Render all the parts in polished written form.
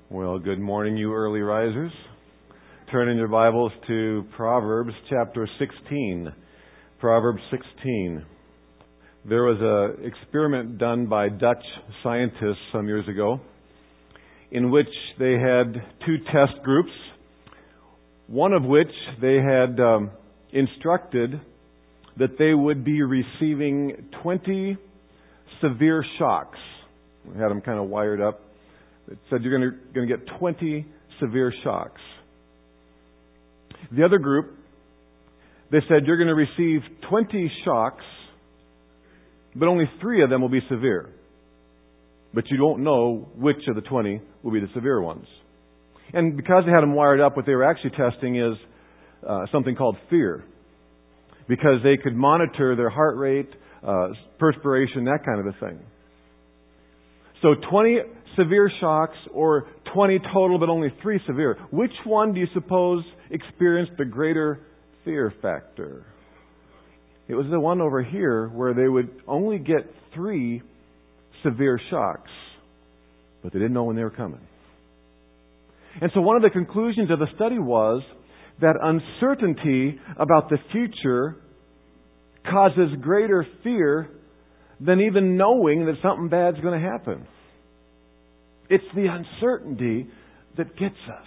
Well, good morning, you early risers. Turn in your Bibles to Proverbs chapter 16. Proverbs 16. There was an experiment done by Dutch scientists some years ago in which they had two test groups, one of which they had instructed that they would be receiving 20 severe shocks. We had them kind of wired up. It said you're going to get 20 severe shocks. The other group, they said you're going to receive 20 shocks, but only 3 of them will be severe. But you don't know which of the 20 will be the severe ones. And because they had them wired up, what they were actually testing is something called fear. Because they could monitor their heart rate, perspiration, that kind of a thing. So 20 severe shocks or 20 total but only 3 severe. Which one do you suppose experienced the greater fear factor? It was the one over here where they would only get 3 severe shocks, but they didn't know when they were coming. And so one of the conclusions of the study was that uncertainty about the future causes greater fear than even knowing that something bad's going to happen. It's the uncertainty that gets us.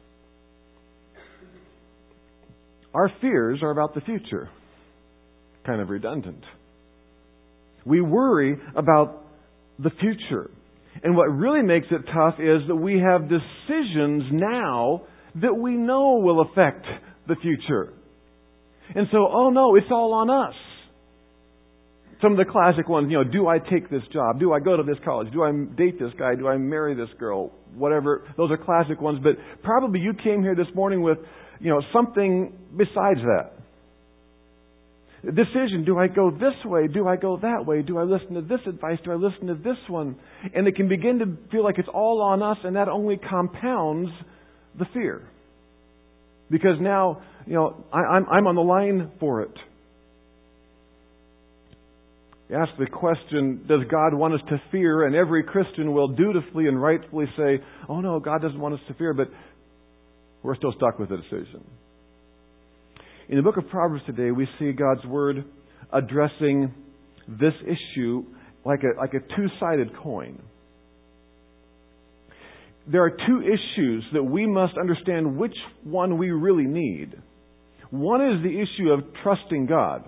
Our fears are about the future. Kind of redundant. We worry about the future. And what really makes it tough is that we have decisions now that we know will affect the future. And so, oh no, it's all on us. Some of the classic ones, do I take this job? Do I go to this college? Do I date this guy? Do I marry this girl? Whatever. Those are classic ones. But probably you came here this morning with, something besides that. Decision, do I go this way? Do I go that way? Do I listen to this advice? Do I listen to this one? And it can begin to feel like it's all on us, and that only compounds the fear. Because now, I'm on the line for it. You ask the question, does God want us to fear? And every Christian will dutifully and rightfully say, oh no, God doesn't want us to fear, but we're still stuck with the decision. In the book of Proverbs today, we see God's Word addressing this issue like a two-sided coin. There are 2 issues that we must understand which one we really need. One is the issue of trusting God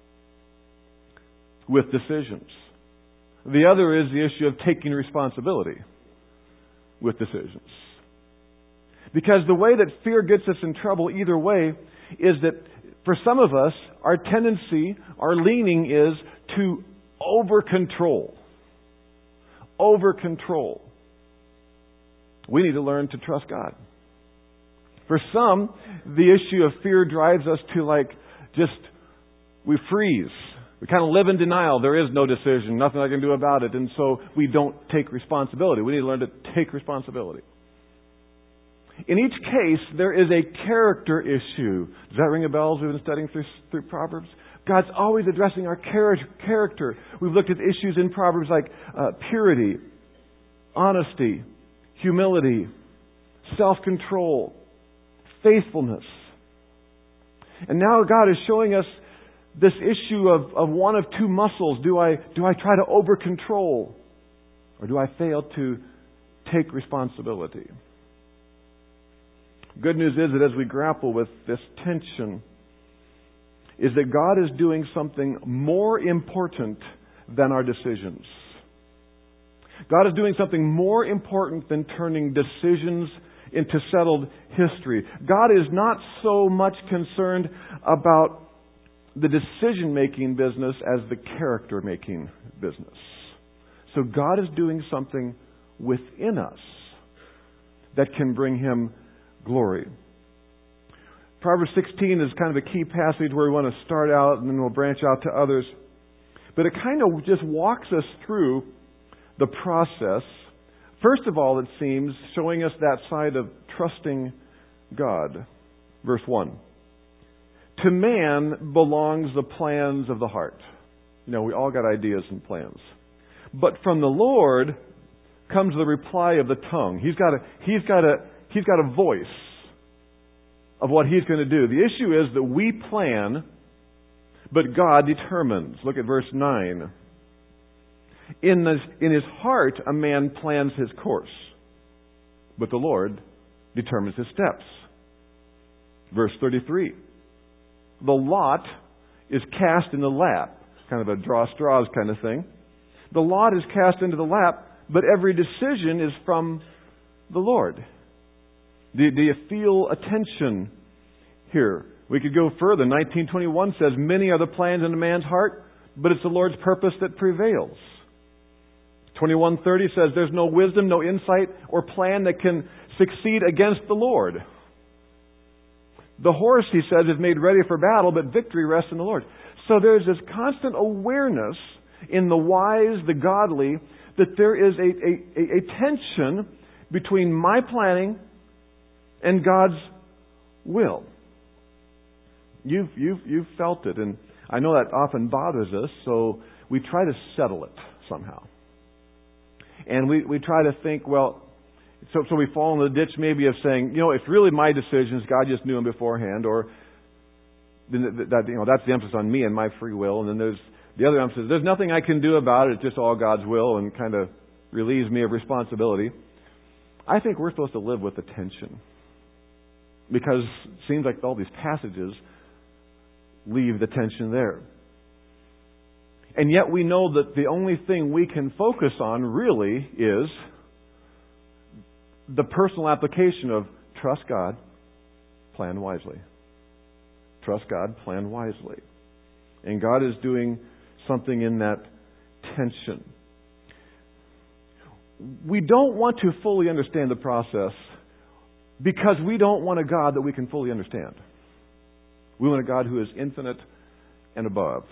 with decisions. The other is the issue of taking responsibility with decisions. Because the way that fear gets us in trouble either way is that for some of us, our tendency, our leaning is to over-control. Over-control. We need to learn to trust God. For some, the issue of fear drives us to we freeze. We kind of live in denial. There is no decision, nothing I can do about it. And so we don't take responsibility. We need to learn to take responsibility. In each case, there is a character issue. Does that ring a bell as we've been studying through Proverbs? God's always addressing our character. We've looked at issues in Proverbs like purity, honesty, humility, self-control, faithfulness. And now God is showing us this issue of one of 2 muscles. Do I try to over-control? Or do I fail to take responsibility? Good news is that as we grapple with this tension, is that God is doing something more important than our decisions. God is doing something more important than turning decisions into settled history. God is not so much concerned about the decision-making business as the character-making business. So God is doing something within us that can bring Him glory. Proverbs 16 is kind of a key passage where we want to start out and then we'll branch out to others. But it kind of just walks us through the process. First of all, it seems, showing us that side of trusting God. Verse 1. To man belongs the plans of the heart. We all got ideas and plans. But from the Lord comes the reply of the tongue. He's got a voice of what He's going to do. The issue is that we plan, but God determines. Look at verse 9. In his heart, a man plans his course, but the Lord determines his steps. Verse 33. The lot is cast in the lap. Kind of a draw straws kind of thing. The lot is cast into the lap, but every decision is from the Lord. Do you feel a tension here? We could go further. 19:21 says, many are the plans in a man's heart, but it's the Lord's purpose that prevails. 21:30 says, there's no wisdom, no insight, or plan that can succeed against the Lord. The horse, he says, is made ready for battle, but victory rests in the Lord. So there's this constant awareness in the wise, the godly, that there is a tension between my planning and God's will. You've felt it, and I know that often bothers us, so we try to settle it somehow. And we try to think, well, so we fall in the ditch maybe of saying, it's really my decisions, God just knew them beforehand, or that's the emphasis on me and my free will, and then there's the other emphasis, there's nothing I can do about it, it's just all God's will, and kind of relieves me of responsibility. I think we're supposed to live with the tension. Because it seems like all these passages leave the tension there. And yet we know that the only thing we can focus on really is the personal application of trust God, plan wisely. Trust God, plan wisely. And God is doing something in that tension. We don't want to fully understand the process because we don't want a God that we can fully understand. We want a God who is infinite and above.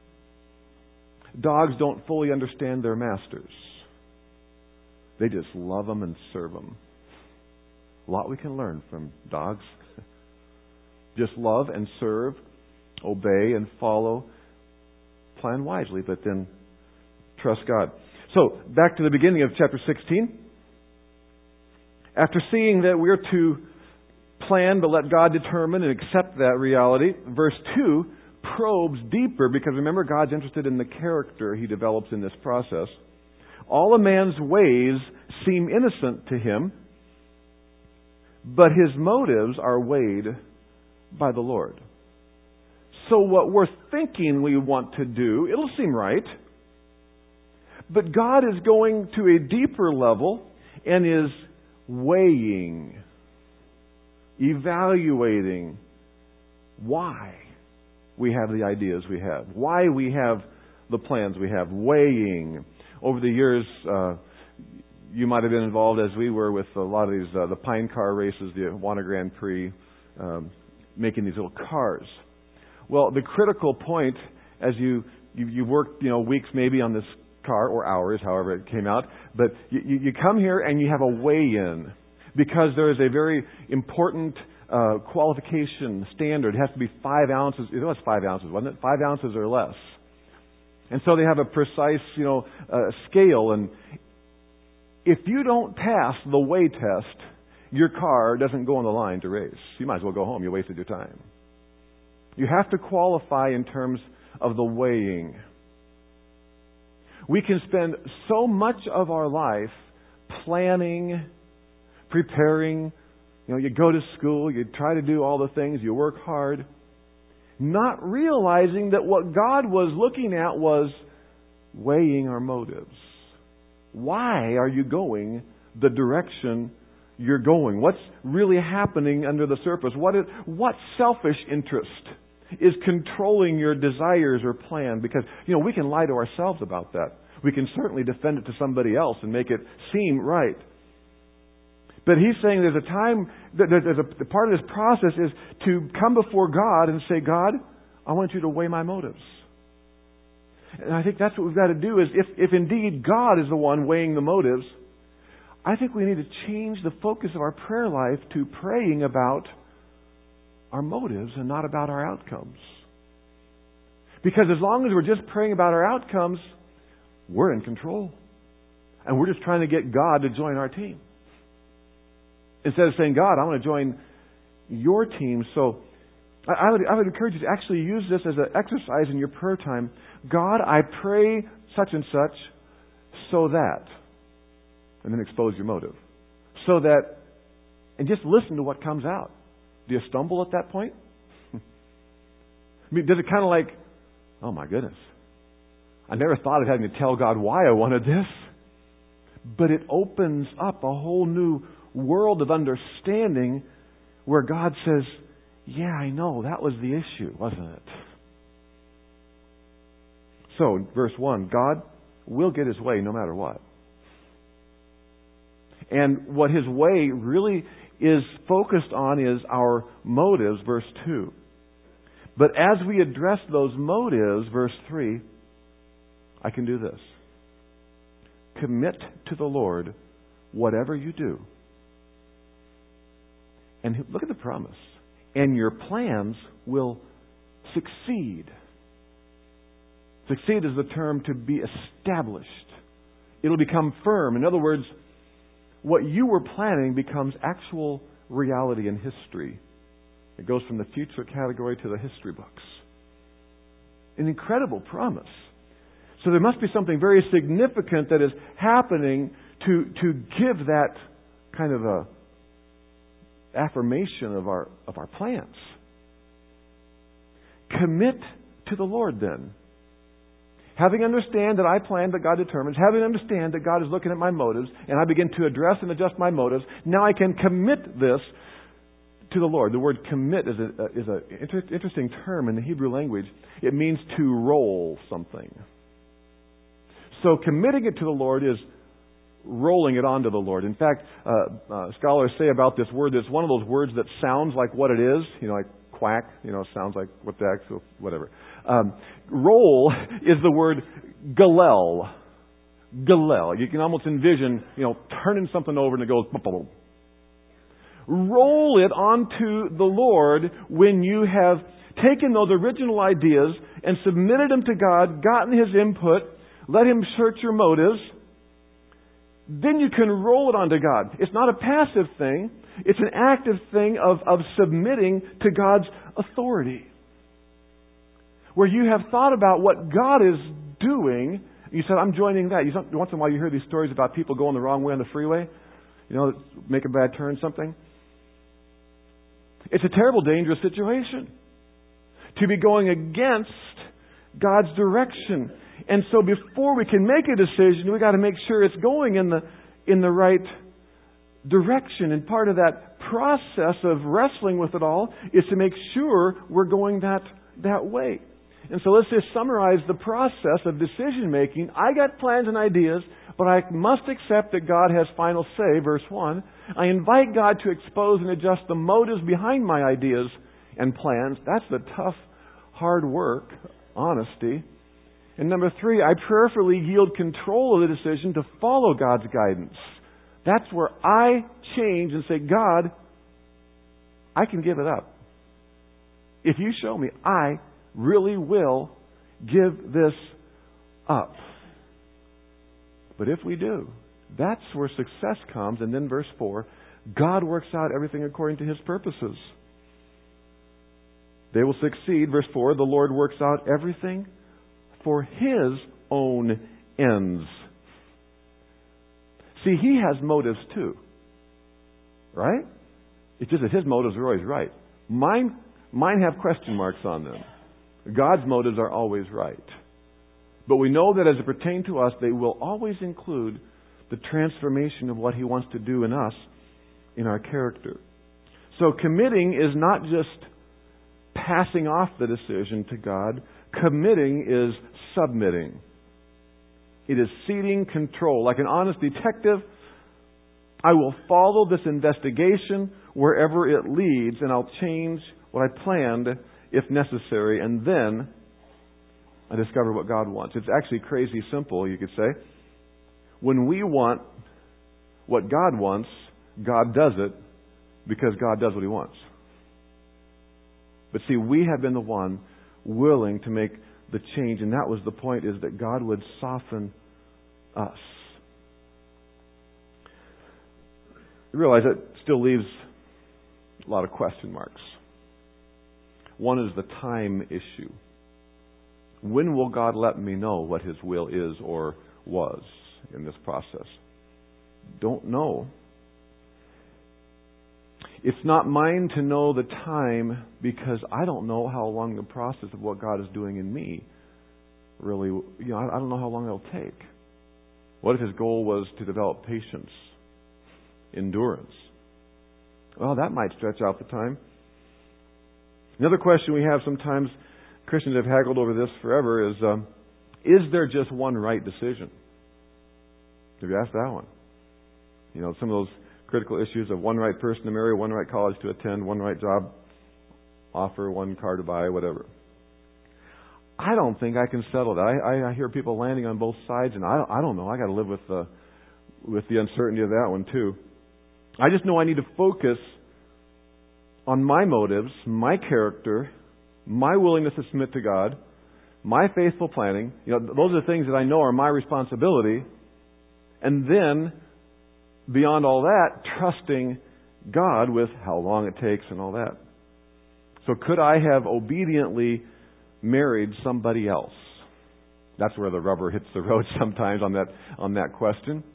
Dogs don't fully understand their masters. They just love them and serve them. A lot we can learn from dogs. Just love and serve, obey and follow, plan wisely, but then trust God. So, back to the beginning of chapter 16. After seeing that we're to plan but let God determine and accept that reality, verse 2 probes deeper, because remember, God's interested in the character He develops in this process. All a man's ways seem innocent to him, but his motives are weighed by the Lord. So what we're thinking we want to do, it'll seem right, but God is going to a deeper level and is weighing, evaluating why we have the ideas we have, why we have the plans we have, weighing. Over the years, you might have been involved, as we were, with a lot of these, the Pine Car races, the Awana Grand Prix, making these little cars. Well, the critical point, as you worked, weeks maybe on this car, or hours, however it came out, but you come here and you have a weigh-in, because there is a very important qualification standard. It has to be 5 ounces. It was 5 ounces, wasn't it? 5 ounces or less. And so they have a precise, scale. And if you don't pass the weigh test, your car doesn't go on the line to race. You might as well go home. You wasted your time. You have to qualify in terms of the weighing. We can spend so much of our life planning, preparing. You go to school, you try to do all the things, you work hard, not realizing that what God was looking at was weighing our motives. Why are you going the direction you're going? What's really happening under the surface? What selfish interest is controlling your desires or plan? Because, we can lie to ourselves about that. We can certainly defend it to somebody else and make it seem right. But He's saying there's a time, there's a part of this process is to come before God and say, God, I want you to weigh my motives. And I think that's what we've got to do, is if indeed God is the one weighing the motives, I think we need to change the focus of our prayer life to praying about our motives and not about our outcomes. Because as long as we're just praying about our outcomes, we're in control. And we're just trying to get God to join our team. Instead of saying, God, I want to join your team. So I would encourage you to actually use this as an exercise in your prayer time. God, I pray such and such so that. And then expose your motive. So that, and just listen to what comes out. Do you stumble at that point? I mean, does it kind of like, oh my goodness, I never thought of having to tell God why I wanted this. But it opens up a whole new world of understanding where God says, yeah, I know, that was the issue, wasn't it? So, verse 1, God will get His way no matter what. And what His way really is focused on is our motives, verse 2. But as we address those motives, verse 3, I can do this. Commit to the Lord whatever you do. And look at the promise. And your plans will succeed. Succeed is the term to be established. It'll become firm. In other words, what you were planning becomes actual reality in history. It goes from the future category to the history books. An incredible promise. So there must be something very significant that is happening to give that kind of a affirmation of our plans. Commit to the Lord then. Having understand that I plan, that God determines, having understand that God is looking at my motives, and I begin to address and adjust my motives, now I can commit this to the Lord. The word commit is an interesting term in the Hebrew language. It means to roll something. So committing it to the Lord is rolling it onto the Lord. In fact, scholars say about this word that it's one of those words that sounds like what it is, like quack, sounds like what the actual, whatever. Roll is the word galel. Galel. You can almost envision, turning something over and it goes, boom. Roll it onto the Lord when you have taken those original ideas and submitted them to God, gotten His input, let Him search your motives. Then you can roll it onto God. It's not a passive thing. It's an active thing of submitting to God's authority. Where you have thought about what God is doing, and you said, I'm joining that. Once in a while you hear these stories about people going the wrong way on the freeway. Make a bad turn, something. It's a terrible, dangerous situation. To be going against God's direction. And so before we can make a decision, we've got to make sure it's going in the right direction. And part of that process of wrestling with it all is to make sure we're going that way. And so let's just summarize the process of decision making. I got plans and ideas, but I must accept that God has final say, verse 1. I invite God to expose and adjust the motives behind my ideas and plans. That's the tough, hard work, honesty. And number 3, I prayerfully yield control of the decision to follow God's guidance. That's where I change and say, God, I can give it up. If you show me, I really will give this up. But if we do, that's where success comes. And then verse 4, God works out everything according to His purposes. They will succeed. Verse 4, the Lord works out everything for His own ends. See, He has motives too. Right? It's just that His motives are always right. Mine have question marks on them. God's motives are always right. But we know that as it pertains to us, they will always include the transformation of what He wants to do in us, in our character. So committing is not just passing off the decision to God. Committing is submitting. It is ceding control. Like an honest detective, I will follow this investigation wherever it leads, and I'll change what I planned if necessary, and then I discover what God wants. It's actually crazy simple, you could say. When we want what God wants, God does it because God does what He wants. But see, we have been the one willing to make the change, and that was the point, is that God would soften us. You realize it still leaves a lot of question marks. One is the time issue. When will God let me know what His will is or was in this process? Don't know. It's not mine to know the time because I don't know how long the process of what God is doing in me really, I don't know how long it'll take. What if His goal was to develop patience, endurance? Well, that might stretch out the time. Another question we have sometimes, Christians have haggled over this forever, is there just one right decision? Have you asked that one? Some of those critical issues of one right person to marry, one right college to attend, one right job offer, one car to buy, whatever. I don't think I can settle that. I hear people landing on both sides, and I don't know. I got to live with the uncertainty of that one too. I just know I need to focus on my motives, my character, my willingness to submit to God, my faithful planning. Those are the things that I know are my responsibility. And then, beyond all that, trusting God with how long it takes and all that. So could I have obediently married somebody else? That's where the rubber hits the road sometimes on that question.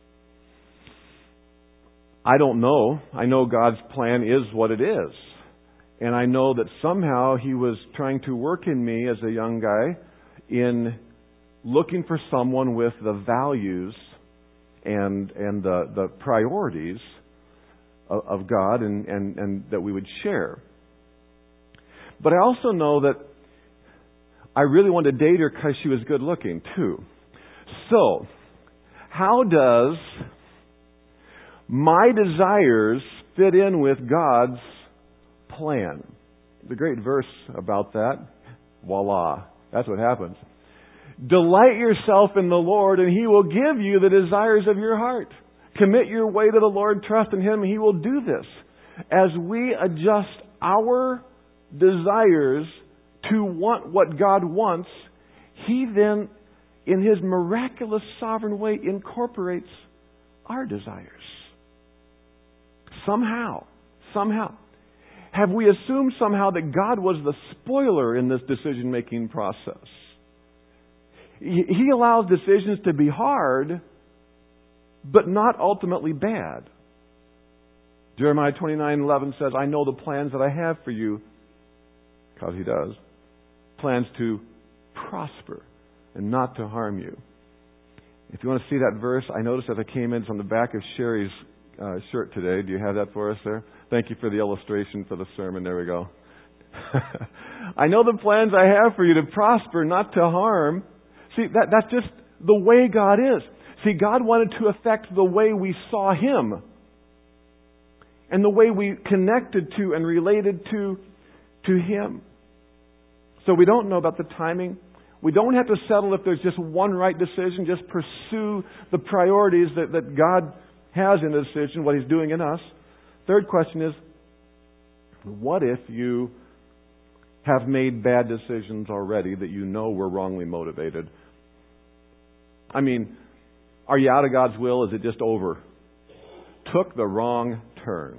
I don't know. I know God's plan is what it is. And I know that somehow He was trying to work in me as a young guy in looking for someone with the values and the priorities of God and that we would share. But I also know that I really wanted to date her because she was good looking too. So, how does my desires fit in with God's plan? The great verse about that, voila, that's what happens. Delight yourself in the Lord, and He will give you the desires of your heart. Commit your way to the Lord, trust in Him, and He will do this. As we adjust our desires to want what God wants, He then, in His miraculous sovereign way, incorporates our desires. Somehow. Have we assumed somehow that God was the spoiler in this decision-making process? He allows decisions to be hard, but not ultimately bad. Jeremiah 29:11 says, I know the plans that I have for you, because He does. Plans to prosper and not to harm you. If you want to see that verse, I noticed as I came in, it's on the back of Sherry's shirt today. Do you have that for us there? Thank you for the illustration for the sermon. There we go. I know the plans I have for you to prosper, not to harm. See, that's just the way God is. See, God wanted to affect the way we saw Him and the way we connected to and related to Him. So we don't know about the timing. We don't have to settle if there's just one right decision. Just pursue the priorities that God has in a decision, what He's doing in us. Third question is, what if you have made bad decisions already that you know were wrongly motivated? I mean, are you out of God's will? Is it just over? Took the wrong turn.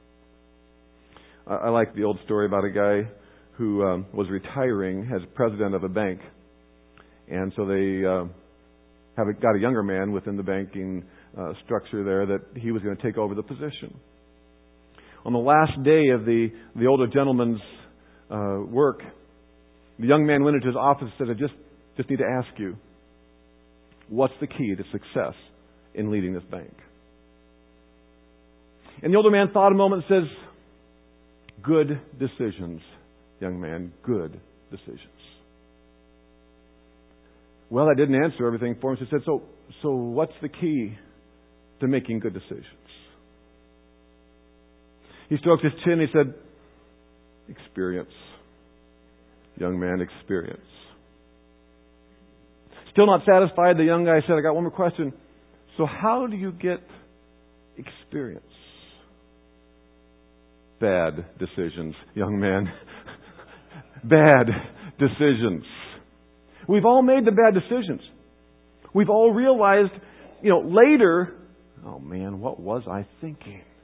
I like the old story about a guy who was retiring as president of a bank. And so they got a younger man within the banking structure there that he was going to take over the position. On the last day of the older gentleman's work, the young man went into his office and said, I just need to ask you, what's the key to success in leading this bank? And the older man thought a moment and says, good decisions, young man, good decisions. Well, that didn't answer everything for him. So he said, so what's the key to making good decisions? He stroked his chin and he said, experience. Young man, experience. Still not satisfied, the young guy said, I got one more question. So how do you get experience? Bad decisions, young man. Bad decisions. We've all made the bad decisions. We've all realized, later, oh man, what was I thinking?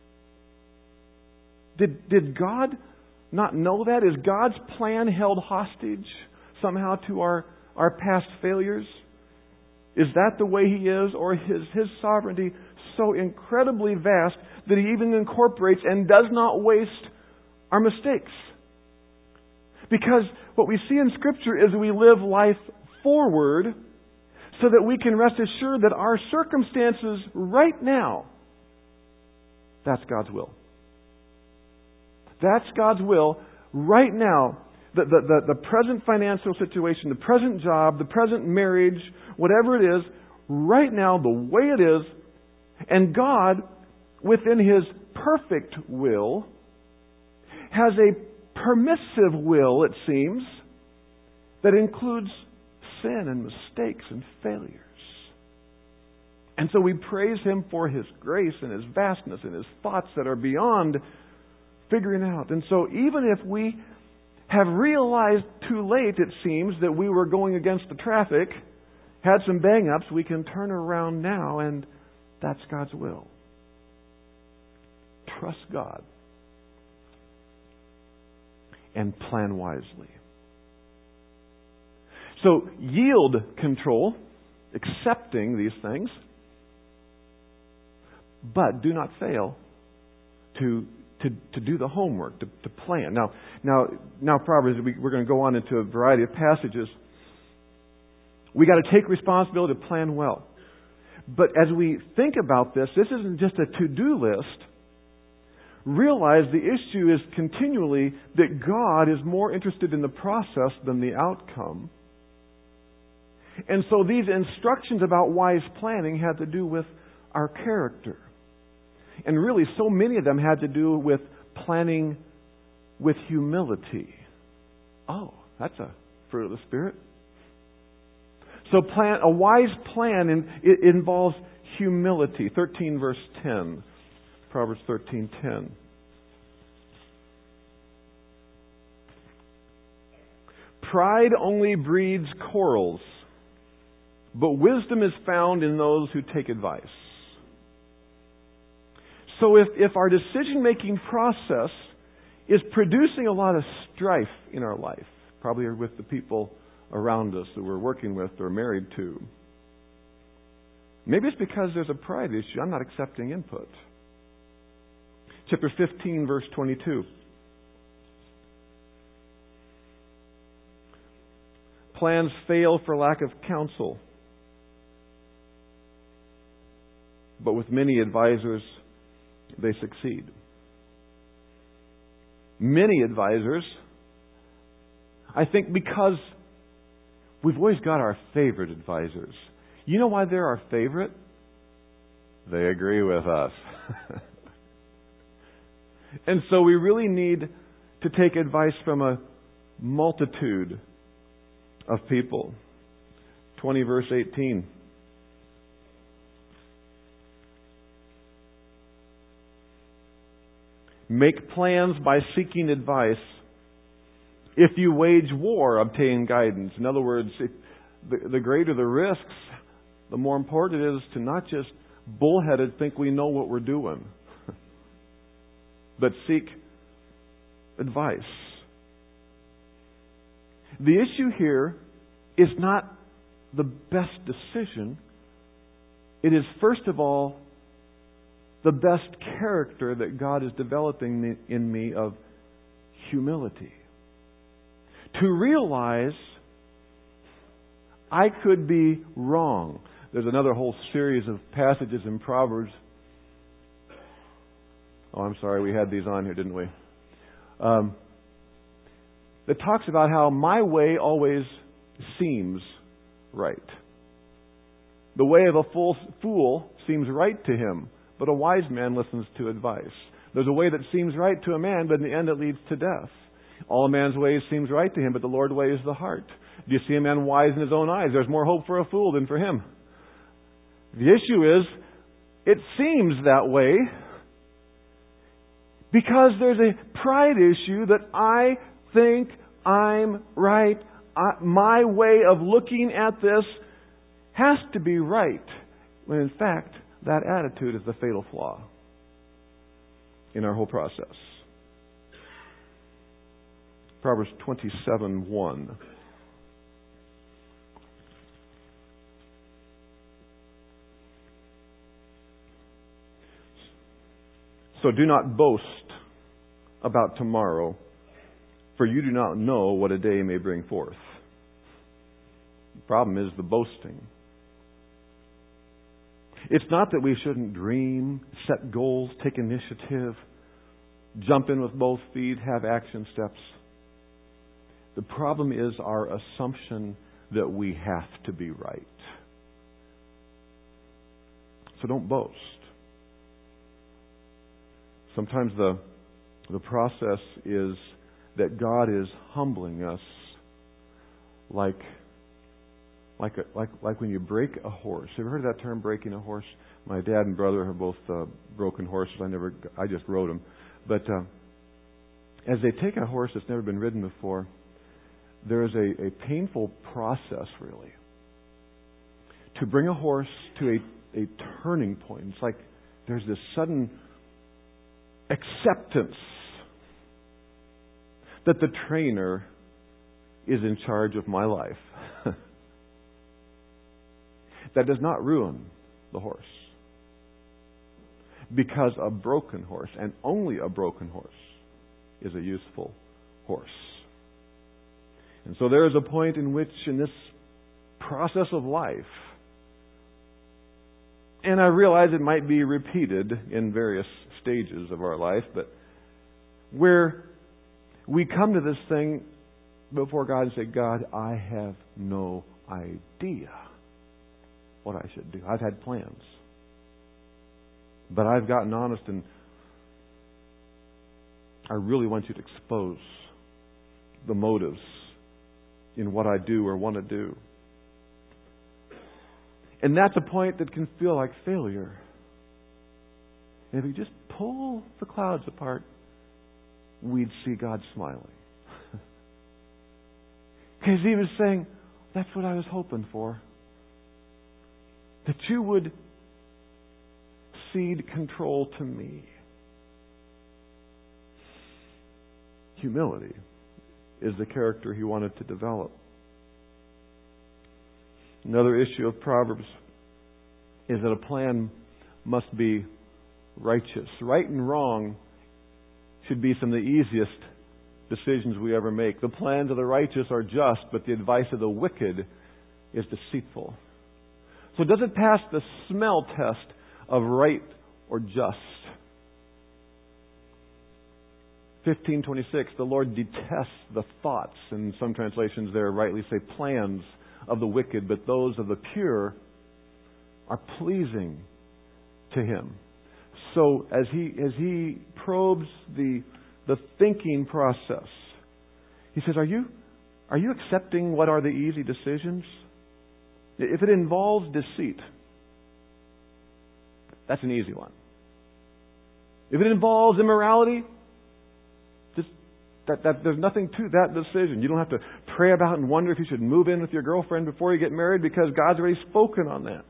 Did God not know that? Is God's plan held hostage somehow to our past failures? Is that the way He is? Or is His sovereignty so incredibly vast that He even incorporates and does not waste our mistakes? Because what we see in Scripture is we live life forward so that we can rest assured that our circumstances right now, that's God's will. That's God's will right now. The present financial situation, the present job, the present marriage, whatever it is, right now, the way it is, and God, within His perfect will, has a permissive will, it seems, that includes sin and mistakes and failures. And so we praise Him for His grace and His vastness and His thoughts that are beyond figuring out. And so even if we have realized too late, it seems, that we were going against the traffic, had some bang-ups, we can turn around now, and that's God's will. Trust God and plan wisely. So yield control, accepting these things, but do not fail to do the homework, to plan. Now, Proverbs, we're going to go on into a variety of passages. We got to take responsibility to plan well. But as we think about this isn't just a to-do list. Realize the issue is continually that God is more interested in the process than the outcome. And so these instructions about wise planning had to do with our character. And really, so many of them had to do with planning with humility. Oh, that's a fruit of the Spirit. So a wise plan it involves humility. 13 verse 10. Proverbs 13:10. Pride only breeds quarrels, but wisdom is found in those who take advice. So if our decision-making process is producing a lot of strife in our life, probably with the people around us that we're working with or married to, maybe it's because there's a pride issue. I'm not accepting input. Chapter 15, verse 22. Plans fail for lack of counsel, but with many advisors they succeed. Many advisors, I think because we've always got our favorite advisors. You know why they're our favorite? They agree with us. And so we really need to take advice from a multitude of people. 20 verse 18. Make plans by seeking advice. If you wage war, obtain guidance. In other words, the greater the risks, the more important it is to not just bullheaded think we know what we're doing, but seek advice. The issue here is not the best decision. It is, first of all, the best character that God is developing in me of humility. To realize I could be wrong. There's another whole series of passages in Proverbs. Oh, I'm sorry, we had these on here, didn't we? That talks about how my way always seems right. The way of a fool seems right to him, but a wise man listens to advice. There's a way that seems right to a man, but in the end it leads to death. All a man's ways seems right to him, but the Lord weighs the heart. Do you see a man wise in his own eyes? There's more hope for a fool than for him. The issue is, it seems that way because there's a pride issue that I think I'm right. My way of looking at this has to be right. When in fact, that attitude is the fatal flaw in our whole process. Proverbs 27:1. So do not boast about tomorrow, for you do not know what a day may bring forth. The problem is the boasting. It's not that we shouldn't dream, set goals, take initiative, jump in with both feet, have action steps. The problem is our assumption that we have to be right. So don't boast. Sometimes the process is that God is humbling us like when you break a horse. Have you heard of that term, breaking a horse? My dad and brother have both broken horses. I just rode them. But as they take a horse that's never been ridden before, there is a painful process, really, to bring a horse to a turning point. It's like there's this sudden acceptance that the trainer is in charge of my life. That does not ruin the horse. Because a broken horse, and only a broken horse, is a useful horse. And so there is a point in which, in this process of life, and I realize it might be repeated in various stages of our life, but where we come to this thing before God and say, God, I have no idea what I should do. I've had plans. But I've gotten honest, and I really want you to expose the motives in what I do or want to do. And that's a point that can feel like failure. And if we just pull the clouds apart, we'd see God smiling. Because He was saying, that's what I was hoping for. That you would cede control to me. Humility is the character He wanted to develop. Another issue of Proverbs is that a plan must be righteous. Right and wrong should be some of the easiest decisions we ever make. The plans of the righteous are just, but the advice of the wicked is deceitful. So does it pass the smell test of right or just? 15:26, the Lord detests the thoughts, and some translations there rightly say plans of the wicked, but those of the pure are pleasing to Him. So as he probes the thinking process, He says, Are you accepting what are the easy decisions? If it involves deceit, that's an easy one. If it involves immorality, there's nothing to that decision. You don't have to pray about and wonder if you should move in with your girlfriend before you get married, because God's already spoken on that.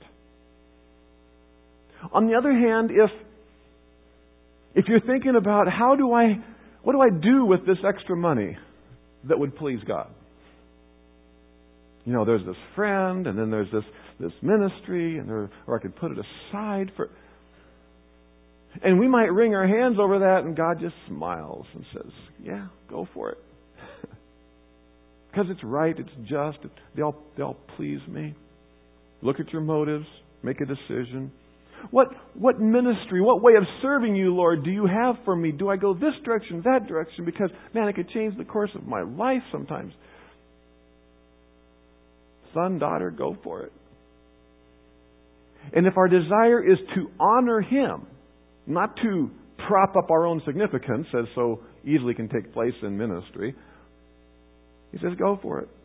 On the other hand, if you're thinking about what do I do with this extra money that would please God? You know, there's this friend, and then there's this ministry, or I could put it aside for. And we might wring our hands over that, and God just smiles and says, "Yeah, go for it, because it's right, it's just. They'll please me. Look at your motives, make a decision. What ministry, what way of serving you, Lord, do you have for me? Do I go this direction, that direction? Because man, it could change the course of my life sometimes." Son, daughter, go for it. And if our desire is to honor Him, not to prop up our own significance, as so easily can take place in ministry, He says, go for it.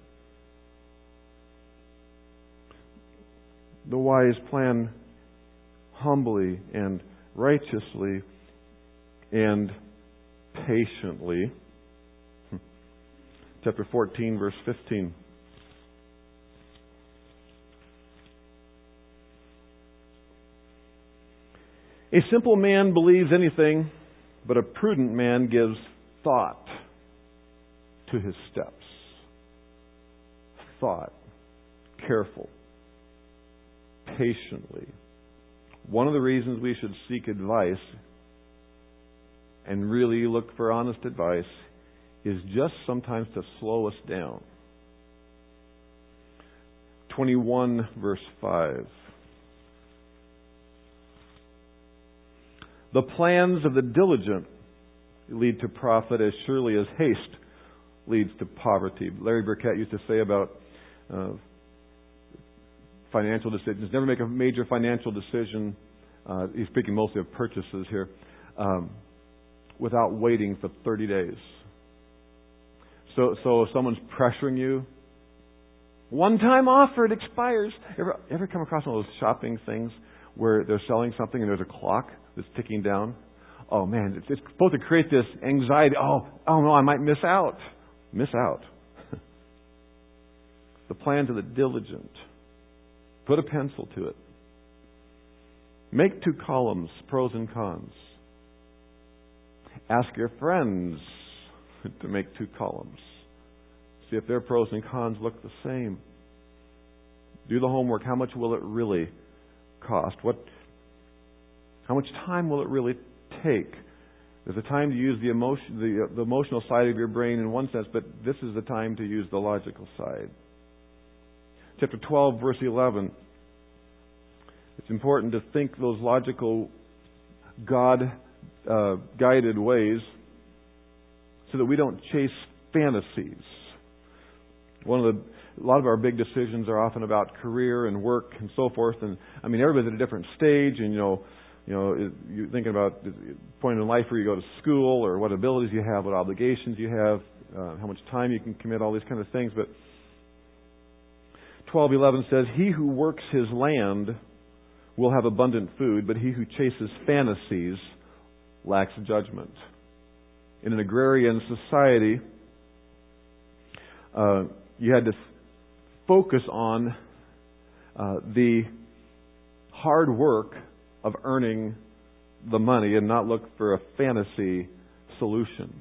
The wise plan humbly and righteously and patiently. Chapter 14, verse 15. A simple man believes anything, but a prudent man gives thought to his steps. Thought, careful, patiently. One of the reasons we should seek advice and really look for honest advice is just sometimes to slow us down. 21 verse 5. The plans of the diligent lead to profit as surely as haste leads to poverty. Larry Burkett used to say about financial decisions, never make a major financial decision, he's speaking mostly of purchases here, without waiting for 30 days. So if someone's pressuring you, one-time offer, it expires. Ever come across one of those shopping things where they're selling something and there's a clock that's ticking down? Oh man, it's supposed to create this anxiety. Oh no, I might miss out. Miss out. The plans of the diligent. Put a pencil to it. Make 2 columns, pros and cons. Ask your friends to make 2 columns. See if their pros and cons look the same. Do the homework. How much will it really cost? How much time will it really take? There's a time to use the emotional side of your brain in one sense, but this is the time to use the logical side. Chapter 12, verse 11. It's important to think those logical, God-guided ways so that we don't chase fantasies. A lot of our big decisions are often about career and work and so forth. And I mean, everybody's at a different stage, and you're thinking about the point in life where you go to school, or what abilities you have, what obligations you have, how much time you can commit, all these kind of things. But 12:11 says, "He who works his land will have abundant food, but he who chases fantasies lacks judgment." In an agrarian society, you had to focus on the hard work of earning the money and not look for a fantasy solution.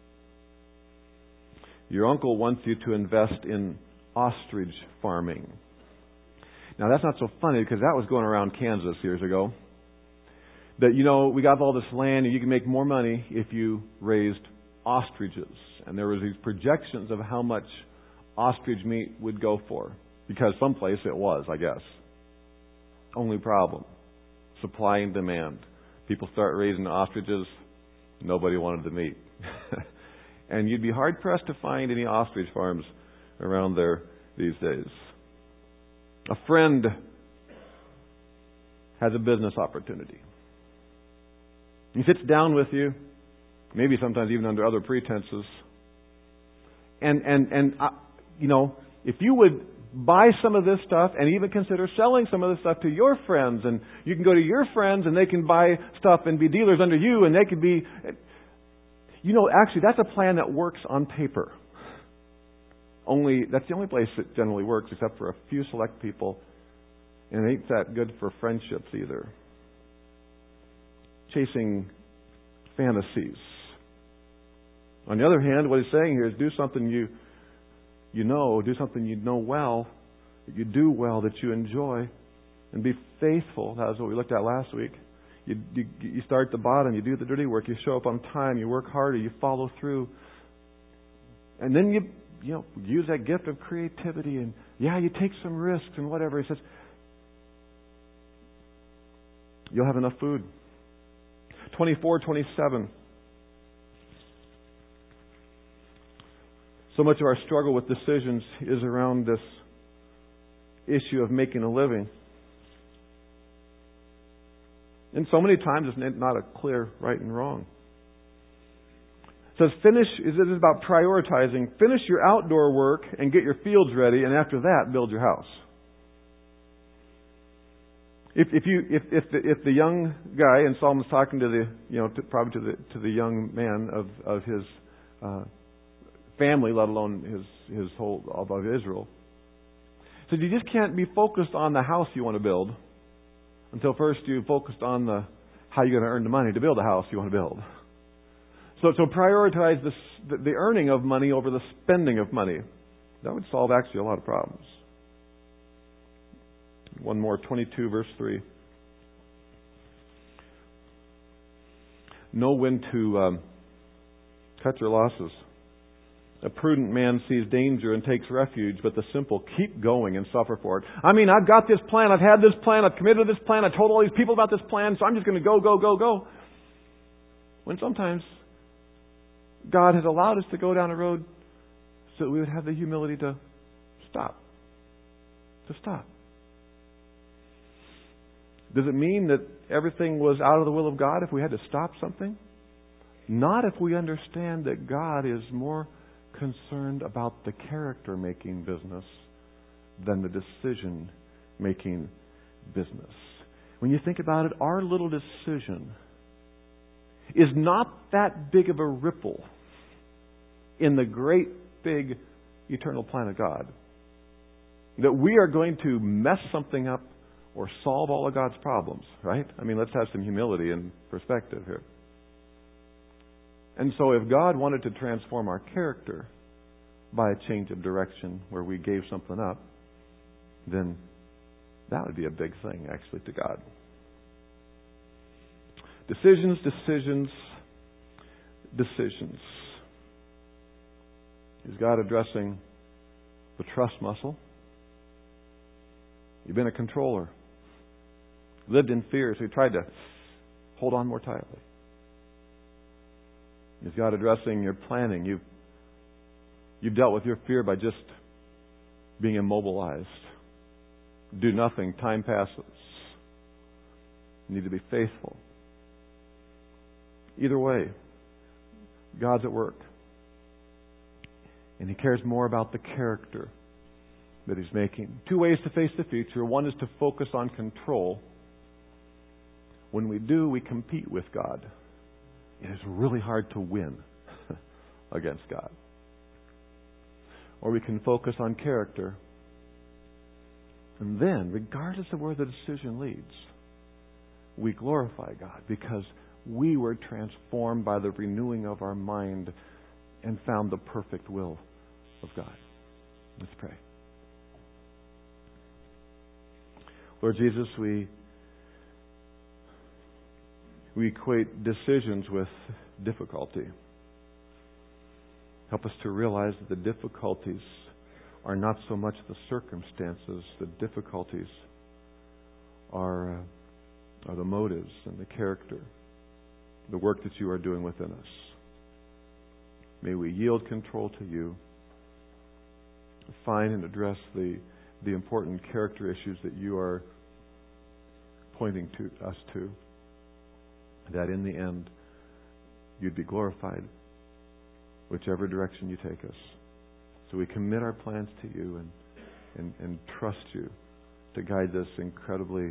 Your uncle wants you to invest in ostrich farming. Now that's not so funny because that was going around Kansas years ago. That, we got all this land and you can make more money if you raised ostriches. And there was these projections of how much ostrich meat would go for. Because someplace it was, I guess. Only problem. Supply and demand. People start raising ostriches, nobody wanted the meat. And you'd be hard-pressed to find any ostrich farms around there these days. A friend has a business opportunity. He sits down with you, maybe sometimes even under other pretenses. And if you would buy some of this stuff and even consider selling some of this stuff to your friends, and you can go to your friends and they can buy stuff and be dealers under you, and they could be... actually that's a plan that works on paper. That's the only place it generally works, except for a few select people. And it ain't that good for friendships either. Chasing fantasies. On the other hand, what he's saying here is do something do something you know well, that you do well, that you enjoy, and be faithful. That was what we looked at last week. You start at the bottom, you do the dirty work, you show up on time, you work harder, you follow through. And then you use that gift of creativity, and you take some risks and whatever. He says, you'll have enough food. 24:27. So much of our struggle with decisions is around this issue of making a living. And so many times it's not a clear right and wrong. It says this is about prioritizing. Finish your outdoor work and get your fields ready, and after that, build your house. If the young guy, and Solomon's talking to the young man of his family, let alone his whole of Israel, so you just can't be focused on the house you want to build until first you focused on how you're going to earn the money to build the house you want to build. So prioritize the earning of money over the spending of money. That would solve actually a lot of problems. One more, 22 verse 3. Know when to cut your losses. A prudent man sees danger and takes refuge, but the simple keep going and suffer for it. I mean, I've got this plan, I've had this plan, I've committed to this plan, I told all these people about this plan, so I'm just going to go. When sometimes God has allowed us to go down a road so that we would have the humility to stop. To stop. Does it mean that everything was out of the will of God if we had to stop something? Not if we understand that God is more concerned about the character-making business than the decision-making business. When you think about it, our little decision is not that big of a ripple in the great, big, eternal plan of God. That we are going to mess something up or solve all of God's problems, right? I mean, let's have some humility and perspective here. And so if God wanted to transform our character by a change of direction where we gave something up, then that would be a big thing, actually, to God. Decisions. Is God addressing the trust muscle? You've been a controller. Lived in fear, so you tried to hold on more tightly. Is God addressing your planning? You've dealt with your fear by just being immobilized. Do nothing. Time passes. You need to be faithful. Either way, God's at work. And He cares more about the character that He's making. Two ways to face the future. One is to focus on control. When we do, we compete with God. It is really hard to win against God. Or we can focus on character. And then, regardless of where the decision leads, we glorify God because we were transformed by the renewing of our mind and found the perfect will of God. Let's pray. Lord Jesus, we equate decisions with difficulty. Help us to realize that the difficulties are not so much the circumstances. The difficulties are the motives and the character, the work that You are doing within us. May we yield control to You, find and address the important character issues that You are pointing to us to, that in the end You'd be glorified whichever direction You take us. So we commit our plans to You and trust You to guide this incredibly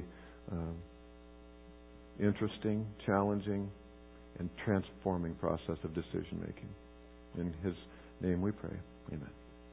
interesting, challenging, and transforming process of decision making. In His name we pray. Amen.